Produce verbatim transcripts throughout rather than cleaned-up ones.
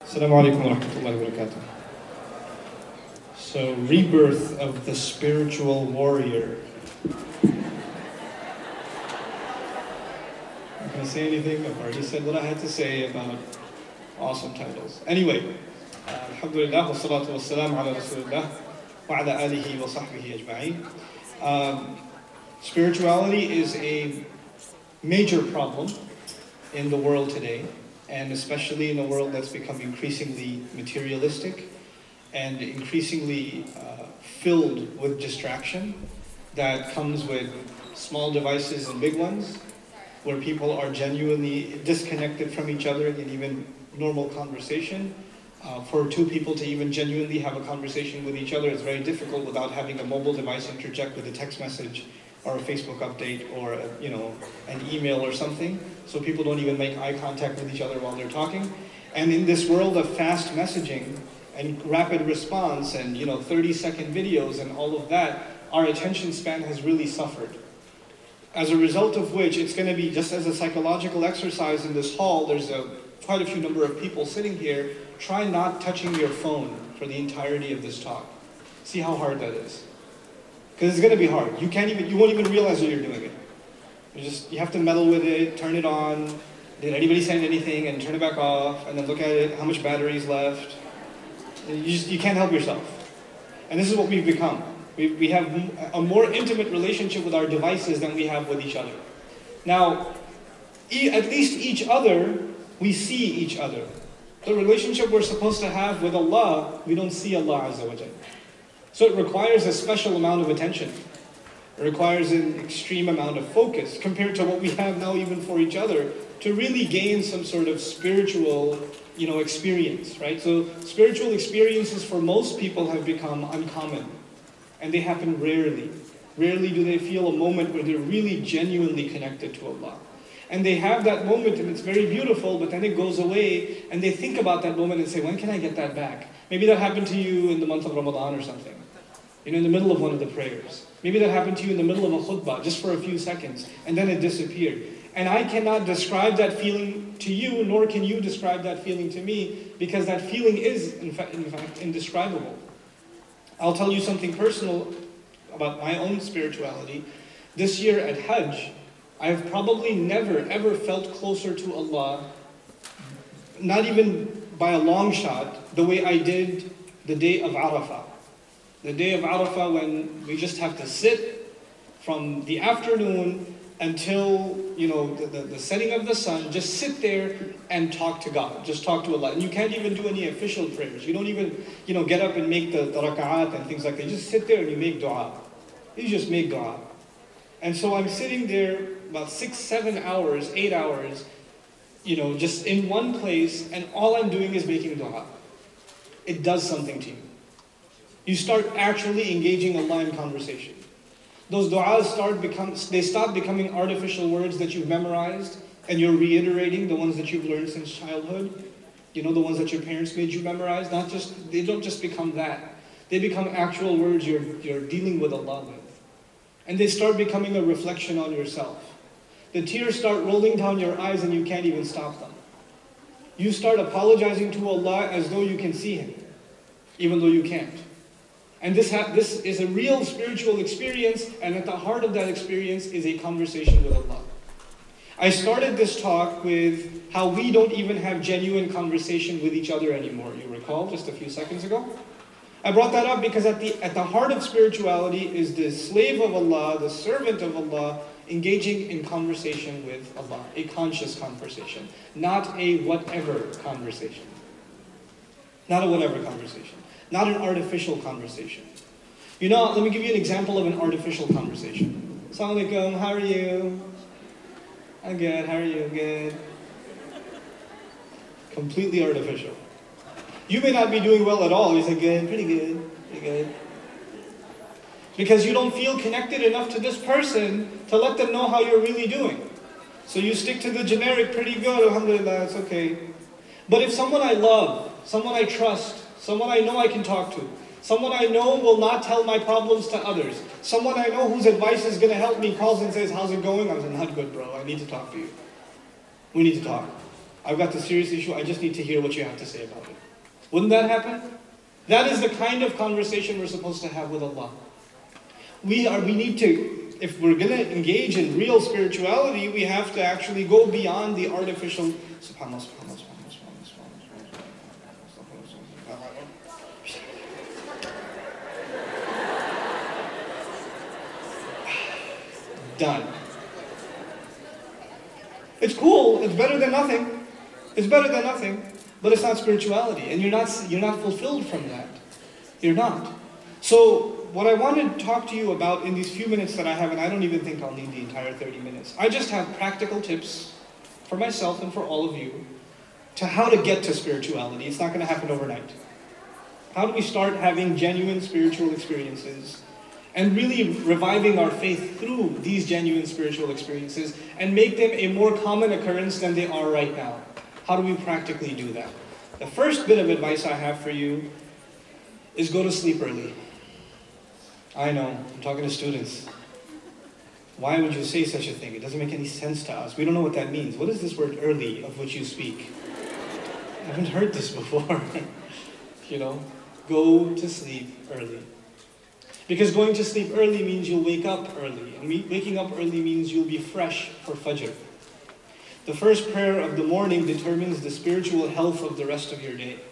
Assalamu alaikum wa rahmatullahi wa barakatuh. So, rebirth of the spiritual warrior. I'm not going to say anything. I've already said what I had to say about awesome titles. Anyway, uh, alhamdulillah, wa salatu wa salam ala rasulillah, wa ala alihi wa sahbihi ajma'in. Um, spirituality is a major problem in the world today, and especially in a world that's become increasingly materialistic and increasingly uh, filled with distraction that comes with small devices and big ones, where people are genuinely disconnected from each other in even normal conversation. Uh, for two people to even genuinely have a conversation with each other is very difficult without having a mobile device interject with a text message or a Facebook update or a, you know, an email or something. So people don't even make eye contact with each other while they're talking. And in this world of fast messaging and rapid response and you know thirty second videos and all of that, our attention span has really suffered. As a result of which, it's going to be just as a psychological exercise in this hall, there's a quite a few number of people sitting here. Try not touching your phone for the entirety of this talk. See how hard that is. Because it's going to be hard. You can't even, you won't even realize that you're doing it. You just, you have to meddle with it, turn it on. Did anybody send anything? And turn it back off, and then look at it, how much battery is left. You just, you can't help yourself. And this is what we've become. We, we have a more intimate relationship with our devices than we have with each other. Now, e at least each other, we see each other. The relationship we're supposed to have with Allah, we don't see Allah Azza wa Jalla. So it requires a special amount of attention. It requires an extreme amount of focus compared to what we have now even for each other to really gain some sort of spiritual, you know, experience, right? So spiritual experiences for most people have become uncommon, and they happen rarely. Rarely do they feel a moment where they're really genuinely connected to Allah. And they have that moment and it's very beautiful, but then it goes away and they think about that moment and say, when can I get that back? Maybe that happened to you in the month of Ramadan or something. You know, in the middle of one of the prayers. Maybe that happened to you in the middle of a khutbah, just for a few seconds, and then it disappeared. And I cannot describe that feeling to you, nor can you describe that feeling to me, because that feeling is, in fact, in fact indescribable. I'll tell you something personal about my own spirituality. This year at Hajj, I've probably never, ever felt closer to Allah, not even by a long shot, the way I did the day of Arafah. The day of Arafah when we just have to sit from the afternoon until, you know, the, the, the setting of the sun, just sit there and talk to God, just talk to Allah. And you can't even do any official prayers. You don't even, you know, get up and make the, the raka'at and things like that. You just sit there and you make dua. You just make dua. And so I'm sitting there about six, seven hours, eight hours, you know, just in one place, and all I'm doing is making dua. It does something to you. You start actually engaging Allah in conversation. Those du'as start become, they stop becoming artificial words that you've memorized, and you're reiterating the ones that you've learned since childhood. You know, the ones that your parents made you memorize. Not just, they don't just become that. They become actual words you're, you're dealing with Allah with. And they start becoming a reflection on yourself. The tears start rolling down your eyes and you can't even stop them. You start apologizing to Allah as though you can see Him, even though you can't. And this, this is a real spiritual experience, and at the heart of that experience is a conversation with Allah. I started this talk with how we don't even have genuine conversation with each other anymore. You recall just a few seconds ago? I brought that up because at the, at the heart of spirituality is the slave of Allah, the servant of Allah, engaging in conversation with Allah, a conscious conversation, not a whatever conversation. Not a whatever conversation. Not an artificial conversation. You know, let me give you an example of an artificial conversation. Assalamu alaikum, how are you? I'm good, how are you? Good. Completely artificial. You may not be doing well at all. You say, good, pretty good, pretty good. Because you don't feel connected enough to this person to let them know how you're really doing. So you stick to the generic, pretty good, alhamdulillah, it's okay. But if someone I love, someone I trust, someone I know I can talk to, someone I know will not tell my problems to others, someone I know whose advice is going to help me calls and says, how's it going? I was like, not good, bro, I need to talk to you. We need to talk. I've got the serious issue, I just need to hear what you have to say about it. Wouldn't that happen? That is the kind of conversation we're supposed to have with Allah. We are, we need to, if we're going to engage in real spirituality, we have to actually go beyond the artificial, subhanAllah, subhanAllah, subhanAllah, subhanAllah, subhanAllah. Done. It's cool, it's better than nothing. It's better than nothing, but it's not spirituality, and you're not, you're not fulfilled from that. You're not. So, what I want to talk to you about in these few minutes that I have, and I don't even think I'll need the entire thirty minutes, I just have practical tips for myself and for all of you to how to get to spirituality. It's not going to happen overnight. How do we start having genuine spiritual experiences and really reviving our faith through these genuine spiritual experiences and make them a more common occurrence than they are right now? How do we practically do that? The first bit of advice I have for you is go to sleep early. I know, I'm talking to students. Why would you say such a thing? It doesn't make any sense to us. We don't know what that means. What is this word early of which you speak? I haven't heard this before. You know, go to sleep early. Because going to sleep early means you'll wake up early. And waking up early means you'll be fresh for Fajr. The first prayer of the morning determines the spiritual health of the rest of your day.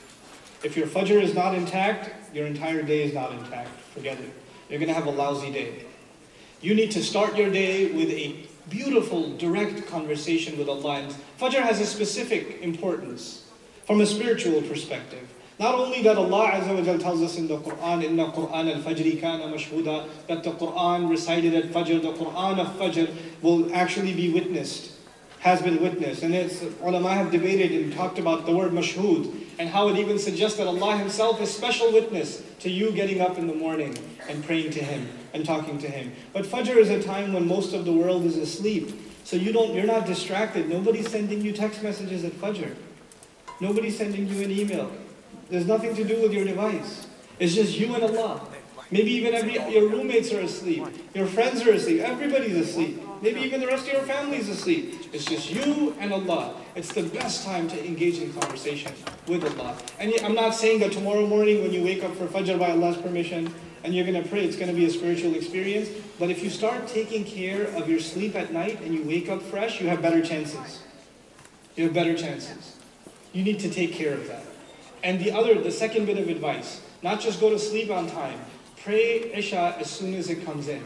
If your Fajr is not intact, your entire day is not intact. Forget it. You're going to have a lousy day. You need to start your day with a beautiful, direct conversation with Allah. And Fajr has a specific importance from a spiritual perspective. Not only that Allah Azza wa Jal tells us in the Quran, Inna Quran al-Fajri kana mashhuda, that the Quran recited at Fajr, the Quran of Fajr will actually be witnessed, has been witnessed. And it's, ulama have debated and talked about the word mashhud, and how it even suggests that Allah Himself is special witness to you getting up in the morning and praying to Him and talking to Him. But Fajr is a time when most of the world is asleep. So you don't, you're not distracted. Nobody's sending you text messages at Fajr. Nobody's sending you an email. There's nothing to do with your device. It's just you and Allah. Maybe even every, your roommates are asleep. Your friends are asleep. Everybody's asleep. Maybe even the rest of your family is asleep. It's just you and Allah. It's the best time to engage in conversation with Allah. And I'm not saying that tomorrow morning when you wake up for Fajr by Allah's permission and you're going to pray, it's going to be a spiritual experience. But if you start taking care of your sleep at night and you wake up fresh, you have better chances. You have better chances. You need to take care of that. And the other, the second bit of advice, not just go to sleep on time. Pray Isha as soon as it comes in.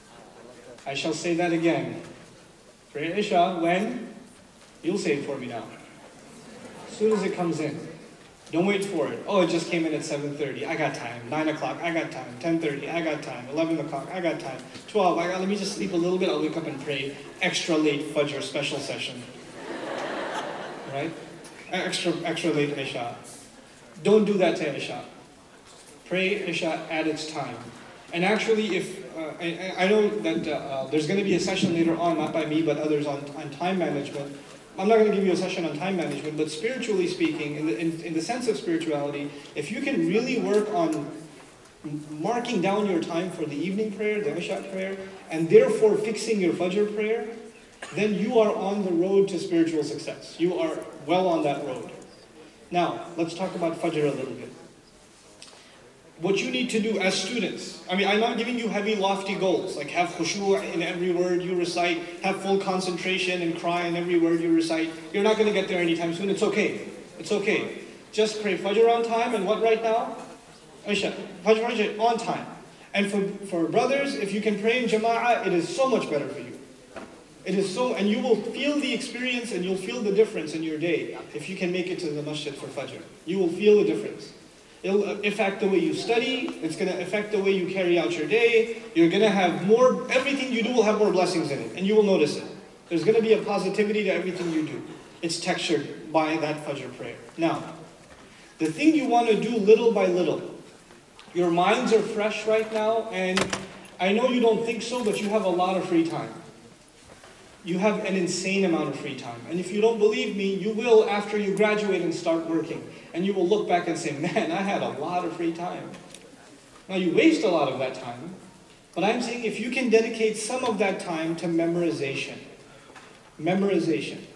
I shall say that again. Pray Isha when? You'll say it for me now. As soon as it comes in. Don't wait for it. Oh, it just came in at seven thirty. I got time. nine o'clock. I got time. ten thirty. I got time. eleven o'clock. I got time. twelve. I got, let me just sleep a little bit. I'll wake up and pray. Extra late Fajr special session. Right? Extra, extra late Isha. Don't do that to Isha. Pray Isha at its time. And actually, if uh, I, I know that uh, there's going to be a session later on, not by me, but others on, on time management. I'm not going to give you a session on time management, but spiritually speaking, in the, in, in the sense of spirituality, if you can really work on marking down your time for the evening prayer, the Isha prayer, and therefore fixing your Fajr prayer, then you are on the road to spiritual success. You are well on that road. Now, let's talk about Fajr a little bit. What you need to do as students, I mean, I'm not giving you heavy, lofty goals, like have khushu' in every word you recite, have full concentration and cry in every word you recite. You're not going to get there anytime soon. It's okay. It's okay. Just pray Fajr on time, and what right now? Isha. Fajr, Fajr on time. And for, for brothers, if you can pray in Jama'ah, it is so much better for you. It is so, and you will feel the experience and you'll feel the difference in your day if you can make it to the masjid for Fajr. You will feel the difference. It'll affect the way you study. It's going to affect the way you carry out your day. You're going to have more, everything you do will have more blessings in it, and you will notice it. There's going to be a positivity to everything you do. It's textured by that Fajr prayer. Now, the thing you want to do little by little, your minds are fresh right now, and I know you don't think so, but you have a lot of free time. You have an insane amount of free time. And if you don't believe me, you will after you graduate and start working. And you will look back and say, man, I had a lot of free time. Now you waste a lot of that time, but I'm saying if you can dedicate some of that time to memorization. Memorization.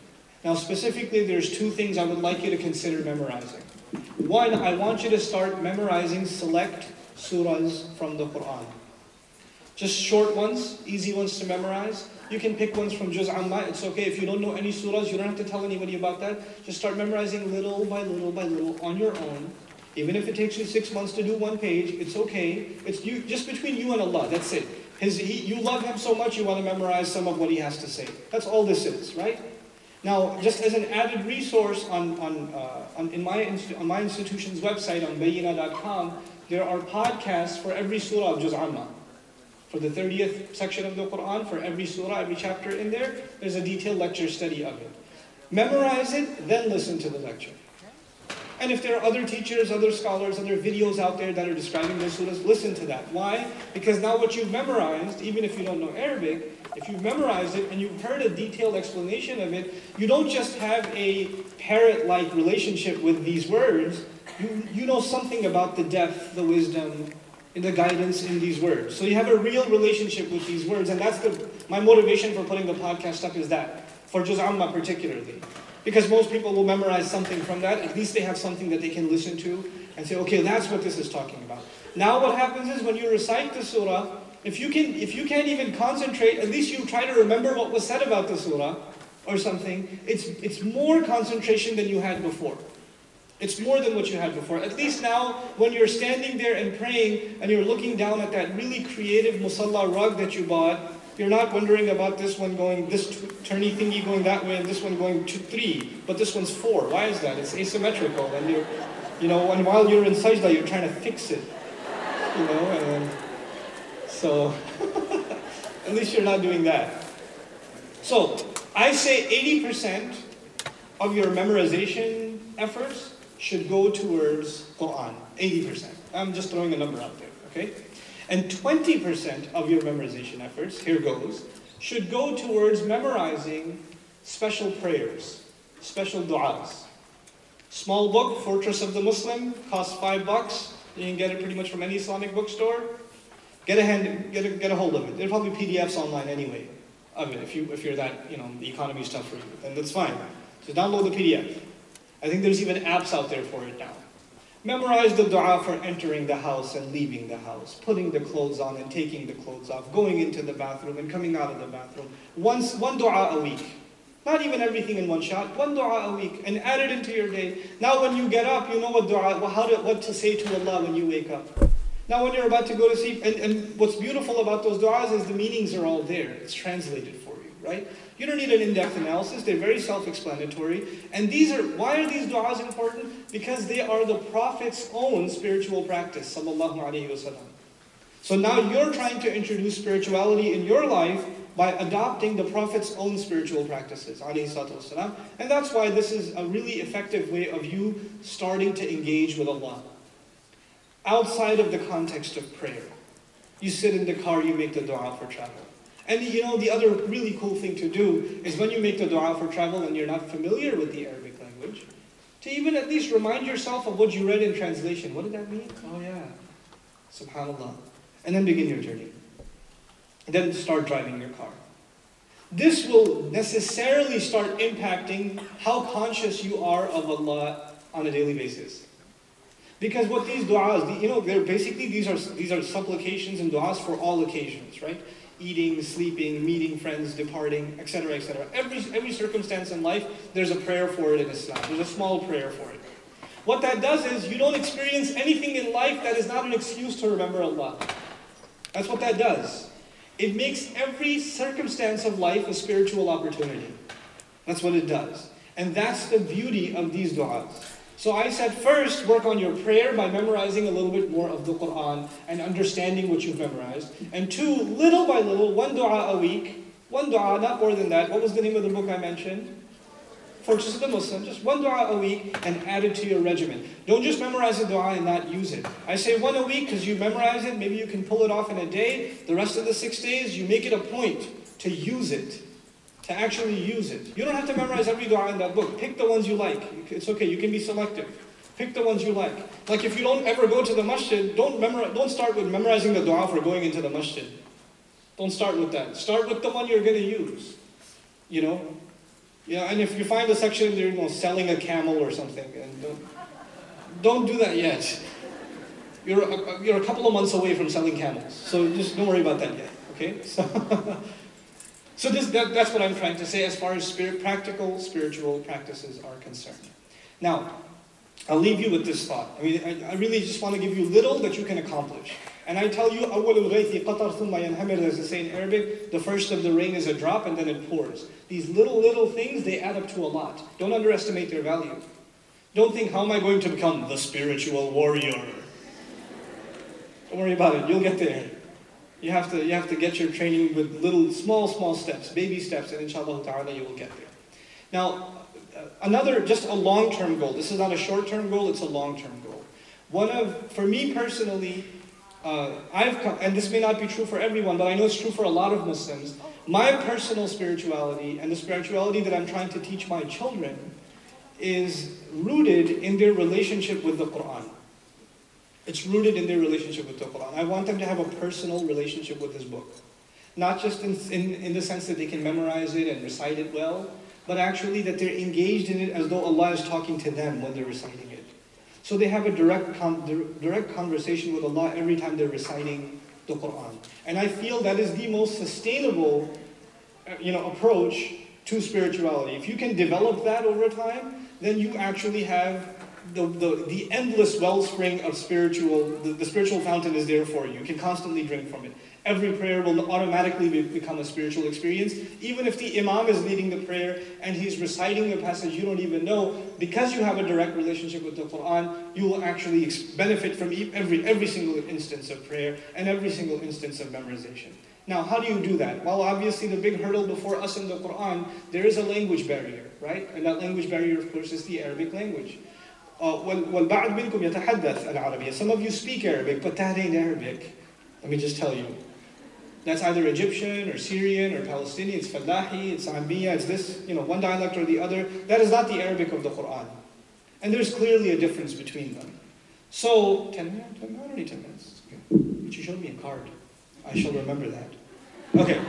Now specifically, there's two things I would like you to consider memorizing. One, I want you to start memorizing select surahs from the Quran. Just short ones, easy ones to memorize. You can pick ones from Juz Amma. It's okay if you don't know any surahs, you don't have to tell anybody about that. Just start memorizing little by little by little on your own. Even if it takes you six months to do one page, it's okay. It's you, just between you and Allah, that's it. His, he, you love Him so much, you want to memorize some of what He has to say. That's all this is, right? Now, just as an added resource on, on, uh, on, in my, on my institution's website, on Bayyina dot com, there are podcasts for every surah of Juz Amma. For the thirtieth section of the Quran, for every surah, every chapter in there, there's a detailed lecture study of it. Memorize it, then listen to the lecture. And if there are other teachers, other scholars, other videos out there that are describing the surahs, listen to that. Why? Because now what you've memorized, even if you don't know Arabic, if you've memorized it and you've heard a detailed explanation of it, you don't just have a parrot-like relationship with these words, you, you know something about the depth, the wisdom, and the guidance in these words. So you have a real relationship with these words, and that's the, my motivation for putting the podcast up is that, for Juz Amma particularly. Because most people will memorize something from that, at least they have something that they can listen to and say, okay, that's what this is talking about. Now what happens is when you recite the surah, if you, can, if you can't even concentrate, at least you try to remember what was said about the surah or something, it's, it's more concentration than you had before. It's more than what you had before. At least now, when you're standing there and praying, and you're looking down at that really creative musalla rug that you bought, you're not wondering about this one going, this turny thingy going that way, and this one going to three, but this one's four. Why is that? It's asymmetrical, and you're, you know, and while you're in sajda, you're trying to fix it, you know, and so at least you're not doing that. So I say eighty percent of your memorization efforts should go towards Quran, eighty percent. I'm just throwing a number out there, okay? And twenty percent of your memorization efforts, here goes, should go towards memorizing special prayers, special du'as. Small book, Fortress of the Muslim, costs five bucks. You can get it pretty much from any Islamic bookstore. Get a, hand, get a, get a hold of it. There are probably P D Fs online anyway of it, if, you, if you're that, you know, the economy's tough for you, then that's fine. So download the P D F. I think there's even apps out there for it now. Memorize the dua for entering the house and leaving the house, putting the clothes on and taking the clothes off, going into the bathroom and coming out of the bathroom. Once, one dua a week. Not even everything in one shot, one dua a week, and add it into your day. Now when you get up, you know what dua, how to, what to say to Allah when you wake up. Now when you're about to go to sleep, and, and what's beautiful about those du'as is the meanings are all there. It's translated for you, right? You don't need an in-depth analysis. They're very self-explanatory. And these are, why are these du'as important? Because they are the Prophet's own spiritual practice, sallallahu alayhi wa sallam. So now you're trying to introduce spirituality in your life by adopting the Prophet's own spiritual practices, alayhi salatu wasalam. And that's why this is a really effective way of you starting to engage with Allah. Outside of the context of prayer. You sit in the car, you make the dua for travel. And you know, the other really cool thing to do is when you make the dua for travel and you're not familiar with the Arabic language, to even at least remind yourself of what you read in translation. What did that mean? Oh yeah, subhanallah. And then begin your journey. And then start driving your car. This will necessarily start impacting how conscious you are of Allah on a daily basis. Because what these du'as, you know, they're basically, these are, these are supplications and du'as for all occasions, right? Eating, sleeping, meeting friends, departing, et cetera, et cetera. Every, every circumstance in life, there's a prayer for it in Islam. There's a small prayer for it. What that does is, you don't experience anything in life that is not an excuse to remember Allah. That's what that does. It makes every circumstance of life a spiritual opportunity. That's what it does. And that's the beauty of these du'as. So I said first, work on your prayer by memorizing a little bit more of the Quran and understanding what you've memorized. And two, little by little, one dua a week, one dua, not more than that. What was the name of the book I mentioned? Fortress of the Muslim. Just one dua a week and add it to your regimen. Don't just memorize a dua and not use it. I say one a week because you memorize it, maybe you can pull it off in a day. The rest of the six days, you make it a point to use it. To actually use it. You don't have to memorize every dua in that book. Pick the ones you like. It's okay, you can be selective. Pick the ones you like. Like if you don't ever go to the masjid, don't, memorize, don't start with memorizing the dua for going into the masjid. Don't start with that. Start with the one you're going to use. You know? Yeah, and if you find a section there, you know, selling a camel or something, and don't, don't do that yet. You're a, you're a couple of months away from selling camels, so just don't worry about that yet, okay? So, so this, that, that's what I'm trying to say as far as spirit, practical spiritual practices are concerned. Now, I'll leave you with this thought. I mean, I, I really just want to give you little that you can accomplish. And I tell you, أول الغيث قطر ثم ينهمر, as they say in Arabic, the first of the rain is a drop and then it pours. These little, little things, they add up to a lot. Don't underestimate their value. Don't think, how am I going to become the spiritual warrior? Don't worry about it, you'll get there. You have to, you have to get your training with little, small, small steps, baby steps, and inshallah ta'ala you will get there. Now, another, just a long-term goal. This is not a short-term goal, it's a long-term goal. One of, for me personally, uh, I've come, and this may not be true for everyone, but I know it's true for a lot of Muslims, my personal spirituality and the spirituality that I'm trying to teach my children is rooted in their relationship with the Quran. It's rooted in their relationship with the Quran. I want them to have a personal relationship with this book. Not just in, in, in the sense that they can memorize it and recite it well, but actually that they're engaged in it as though Allah is talking to them when they're reciting it. So they have a direct, con direct conversation with Allah every time they're reciting the Quran. And I feel that is the most sustainable you know, approach to spirituality. If you can develop that over time, then you actually have the, the, the endless wellspring of spiritual, the, the spiritual fountain is there for you. You can constantly drink from it. Every prayer will automatically be, become a spiritual experience. Even if the imam is leading the prayer and he's reciting a passage you don't even know, because you have a direct relationship with the Quran, you will actually benefit from every, every single instance of prayer and every single instance of memorization. Now, how do you do that? Well, obviously the big hurdle before us in the Quran, there is a language barrier, right? And that language barrier, of course, is the Arabic language. Uh, Some of you speak Arabic, but that ain't Arabic. Let me just tell you. That's either Egyptian or Syrian or Palestinian, it's Fallahi, it's Ammiya, it's this, you know, one dialect or the other. That is not the Arabic of the Quran. And there's clearly a difference between them. So, ten minutes? Already ten minutes. Okay. But you showed me a card. I shall remember that. Okay.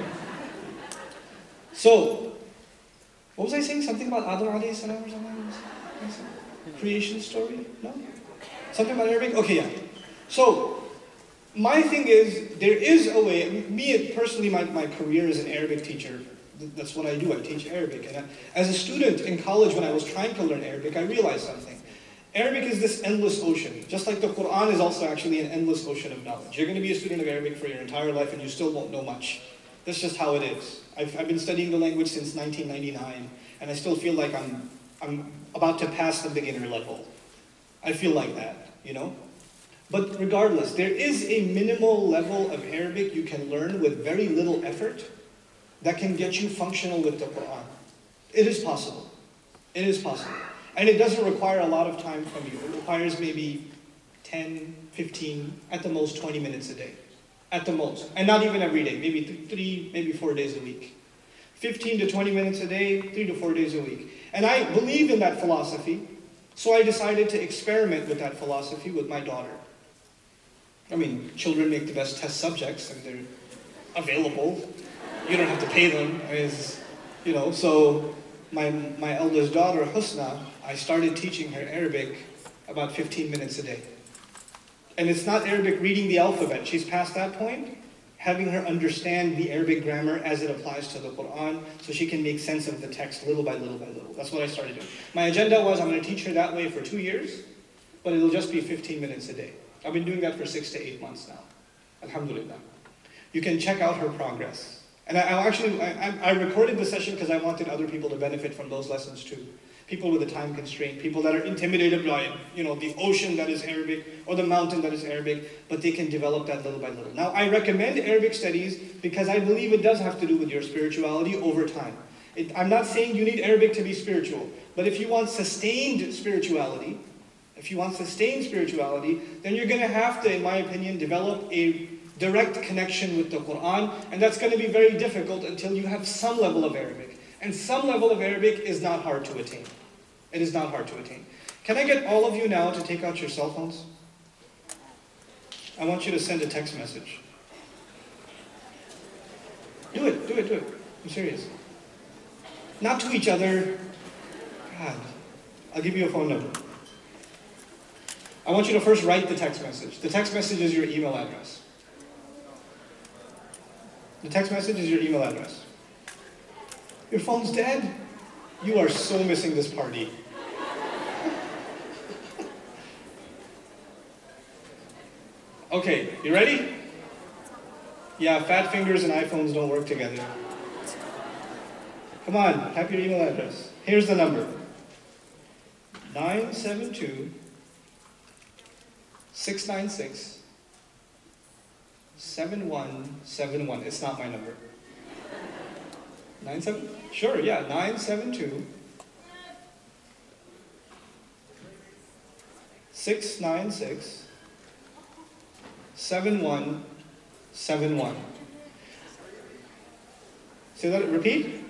So, what was I saying? Something about Adam alayhi salam or something? Creation story? No? Something about Arabic? Okay, yeah. So, my thing is, there is a way, me personally, my, my career as an Arabic teacher, that's what I do, I teach Arabic. And I, as a student in college, when I was trying to learn Arabic, I realized something. Arabic is this endless ocean, just like the Quran is also actually an endless ocean of knowledge. You're going to be a student of Arabic for your entire life and you still won't know much. That's just how it is. I've, I've been studying the language since nineteen ninety-nine, and I still feel like I'm, I'm about to pass the beginner level. I feel like that, you know? But regardless, there is a minimal level of Arabic you can learn with very little effort that can get you functional with the Quran. It is possible. It is possible. And it doesn't require a lot of time from you. It requires maybe ten, fifteen, at the most twenty minutes a day. At the most. And not even every day. Maybe th three, maybe four days a week. fifteen to twenty minutes a day, three to four days a week. And I believe in that philosophy, so I decided to experiment with that philosophy with my daughter. I mean, children make the best test subjects and they're available. You don't have to pay them. I mean, you know, so my, my eldest daughter, Husna, I started teaching her Arabic about fifteen minutes a day. And it's not Arabic reading the alphabet. She's past that point. Having her understand the Arabic grammar as it applies to the Quran so she can make sense of the text little by little by little. That's what I started doing. My agenda was I'm going to teach her that way for two years, but it'll just be fifteen minutes a day. I've been doing that for six to eight months now. Alhamdulillah. You can check out her progress. And I, I actually, I, I recorded the session because I wanted other people to benefit from those lessons too. People with a time constraint, people that are intimidated by, you know, the ocean that is Arabic or the mountain that is Arabic, but they can develop that little by little. Now, I recommend Arabic studies because I believe it does have to do with your spirituality over time. It, I'm not saying you need Arabic to be spiritual, but if you want sustained spirituality, if you want sustained spirituality, then you're going to have to, in my opinion, develop a direct connection with the Quran, and that's going to be very difficult until you have some level of Arabic. And some level of Arabic is not hard to attain. It is not hard to attain. Can I get all of you now to take out your cell phones? I want you to send a text message. Do it, do it, do it. I'm serious. not to each other. God, I'll give you a phone number. I want you to first write the text message. The text message is your email address. The text message is your email address. Your phone's dead? You are so missing this party. Okay, you ready? Yeah, fat fingers and iPhones don't work together. Come on, type your email address. Here's the number. nine seven two, six nine six, seven one seven one. It's not my number. nine seven? Sure, yeah, nine seven two, six nine six, seven one seven one. Say that, repeat.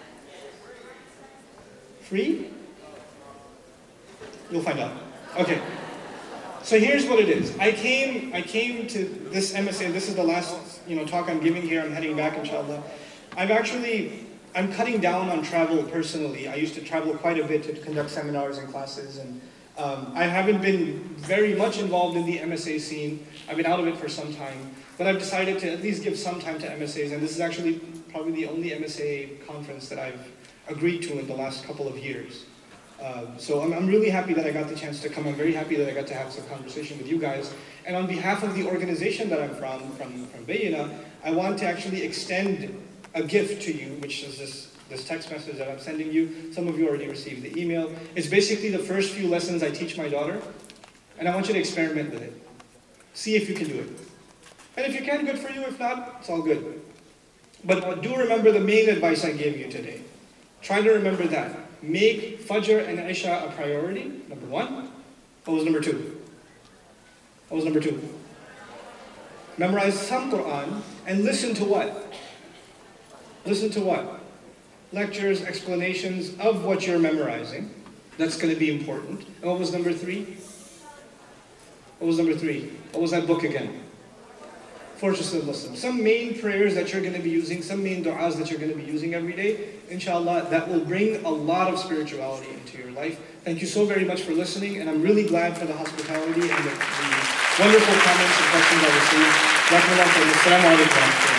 Free? You'll find out. Okay. So here's what it is. I came I came to this M S A, this is the last, you know, talk I'm giving here. I'm heading back, inshallah. I've actually, I'm cutting down on travel personally. I used to travel quite a bit to conduct seminars and classes, and um, I haven't been very much involved in the M S A scene. I've been out of it for some time, but I've decided to at least give some time to M S As, and this is actually probably the only M S A conference that I've agreed to in the last couple of years. Uh, so I'm, I'm really happy that I got the chance to come. I'm very happy that I got to have some conversation with you guys. And on behalf of the organization that I'm from, from, from Bayyinah, I want to actually extend a gift to you, which is this, this text message that I'm sending you. Some of you already received the email. It's basically the first few lessons I teach my daughter, and I want you to experiment with it. See if you can do it. And if you can, good for you. If not, it's all good. But do remember the main advice I gave you today. Try to remember that. Make Fajr and Isha a priority, number one. What was number two? What was number two? Memorize some Quran and listen to what? Listen to what? Lectures, explanations of what you're memorizing. That's going to be important. And what was number three? What was number three? What was that book again? Fortress of Muslims. Some main prayers that you're going to be using, some main du'as that you're going to be using every day, inshallah, that will bring a lot of spirituality into your life. Thank you so very much for listening, and I'm really glad for the hospitality and the, the wonderful comments and questions I received. Assalamu alaikum.